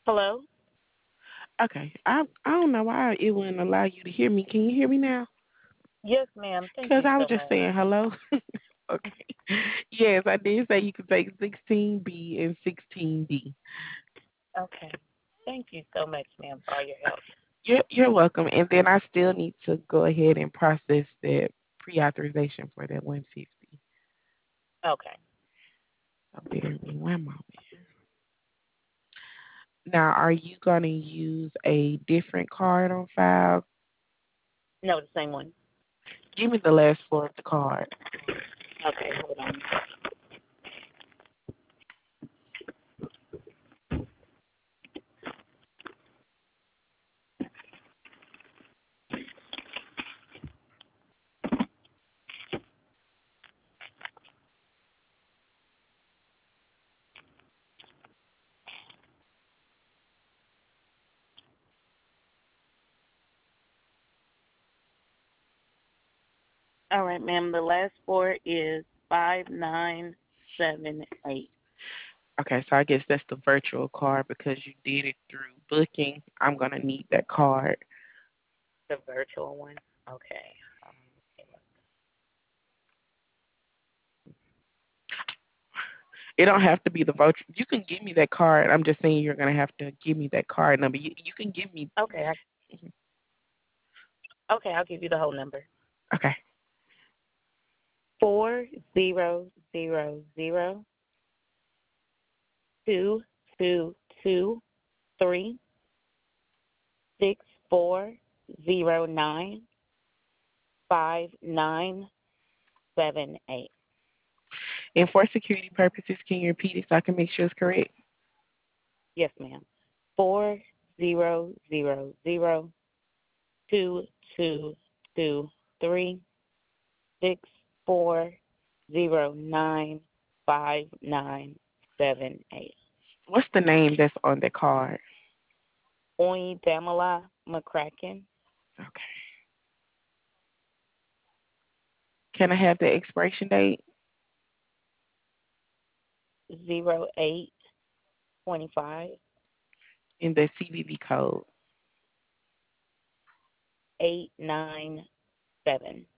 Hello? Okay. I don't know why it wouldn't allow you to hear me. Can you hear me now? Yes, ma'am. Thank Because you I was so just much. saying hello. Okay. Yes, I did say you could take 16B and 16D. Okay. Thank you so much, ma'am, for all your help. You're welcome. And then I still need to go ahead and process that pre-authorization for that 150. Okay. So bear with me one moment. Now, are you going to use a different card on file? No, the same one. Give me the last four of the card. Okay, hold on. All right, ma'am. The last four is 5978. Okay, so I guess that's the virtual card because you did it through booking. I'm going to need that card. The virtual one. Okay. Um, It don't have to be the virtual. You can give me that card. I'm just saying you're going to have to give me that card number. You can give me. okay. Okay, I'll give you the whole number. Okay. 222 364095978. And for security purposes, can you repeat it so I can make sure it's correct? Yes, ma'am. 40022364095978. What's the name that's on the card? Oy Damala McCracken. Okay. Can I have the expiration date 0825 and the CVV code? 897.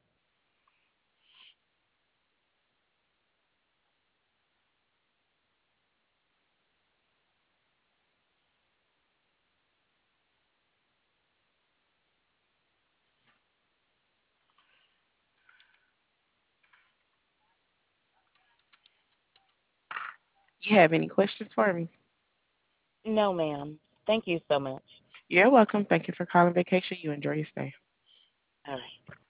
You have any questions for me? No, ma'am. Thank you so much. You're welcome. Thank you for calling vacation. You enjoy your stay. All right.